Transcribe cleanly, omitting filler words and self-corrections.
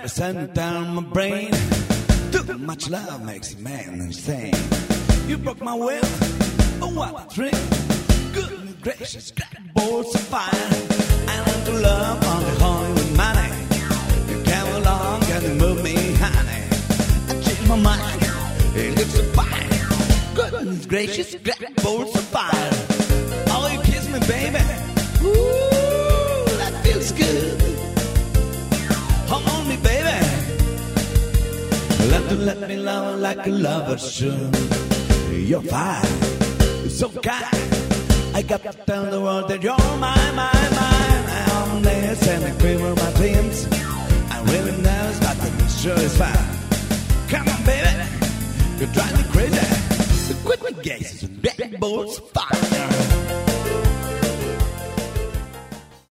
sending down my brain. Too much love makes a man insane. You broke my will, oh what a thrill. Goodness gracious, got bolts of fire. I learned to love on the horn with money. You came along and you moved me, honey. I changed my mind, it looks so fine. Goodness gracious, got bolts of fire. Oh, you kiss me, baby. Ooh, that feels good. Hold on me, baby. Let me love like a lover should. You're fine, you're so kind. I got to tell the world that you're mine. I'm there and I quiver my dreams. I'm really nervous, but I'm sure it's fine. Come on, baby, you drive me crazy. Quit my gaze, and get bolts fire.